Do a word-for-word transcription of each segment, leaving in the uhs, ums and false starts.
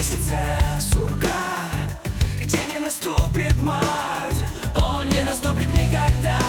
месяце сурка, где не наступит март, он не наступит никогда.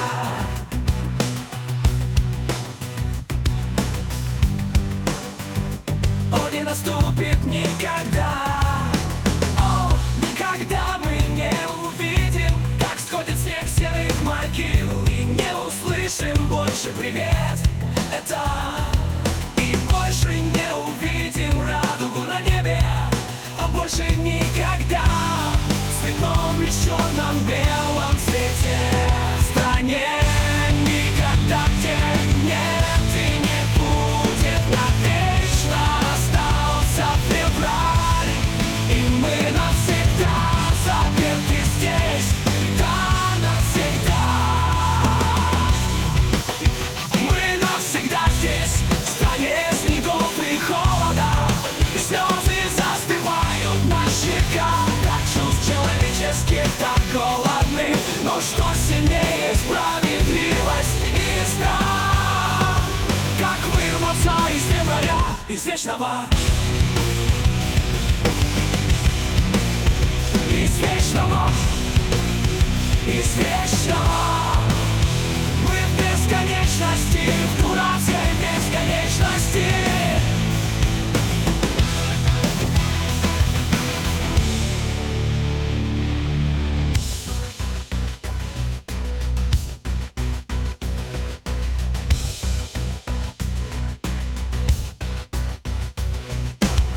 Он не наступит никогда. О, никогда мы не увидим, как сходит снег с серых могил, и не услышим больше привет. Это и больше не увидим радугу на небе, а больше никогда в цветном лишь черном белом цвете стране. Никогда, где нет и не будет навечно, остался февраль, и мы навсегда заперты здесь, да, навсегда. Мы навсегда здесь, в стране снегов и холода, и слезы застывают на щеках от чувств человеческих, так голодны. Но что сильнее справедливость и страх, как вырваться из февраля, из вечного, из вечного, из вечного. Мы в бесконечности, в дурацкой бесконечности.